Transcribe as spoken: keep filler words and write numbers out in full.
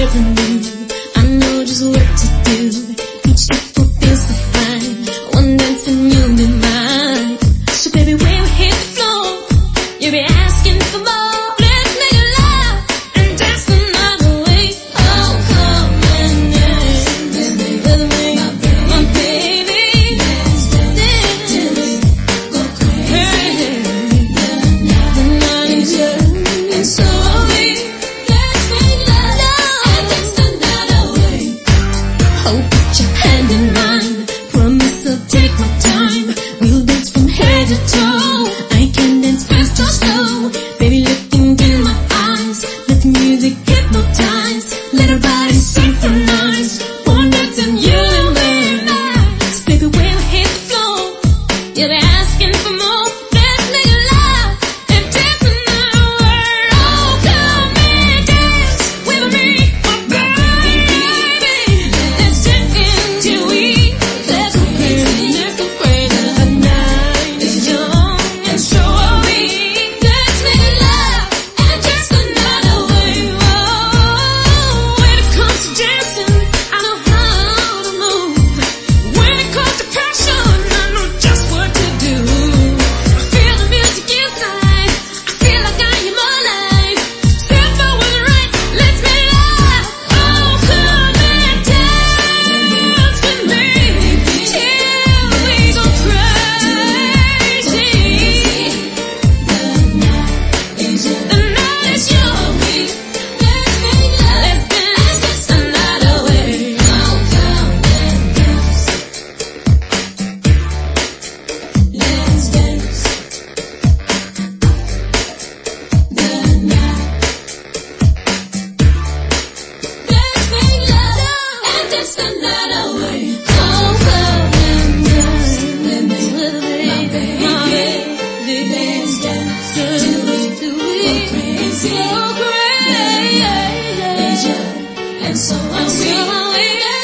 with a move. I know just what to do. Each step will feel so fine. One dance and you'll be mine. So baby, when we hit the floor, you'll be asking for more. Let's make a love and dance the night away. Oh, come and dance with me, with me, my baby, my baby. Dance, dance, dance, go crazy. The night is young and so are we. Let's make love and dance the night away. Oh, put your hand in mine. Promise I'll take my time. We'll dance from head to toe. I can dance fast or slow. Baby, look into my eyes. Let the music hypnotize. Let our bodies synchronize. One dance and you and me. So baby, when we hit the floor, you'll be asking for more. Let's make love and dance the night away. Oh, come and dance with me, my baby. Let's dance until we let's go crazy, let's go crazy. The night is young and so are we. Let's make love and dance the night away. Oh, when it comes to dancing, I know how to move. When it comes to passion, I know just what to do. I feel the music inside. I feel like I am alive. Step forward right, let's make love. Oh, come and dance with me till we go crazy. The night is young. The night is young. Let's make love. Let's dance the night away. Oh, come and dance. Let's dance. The night. Let's make love and dance the night away. Oh, come and dance with me, with me, my baby. Let's dance till we go crazy. Go crazy. And so are we.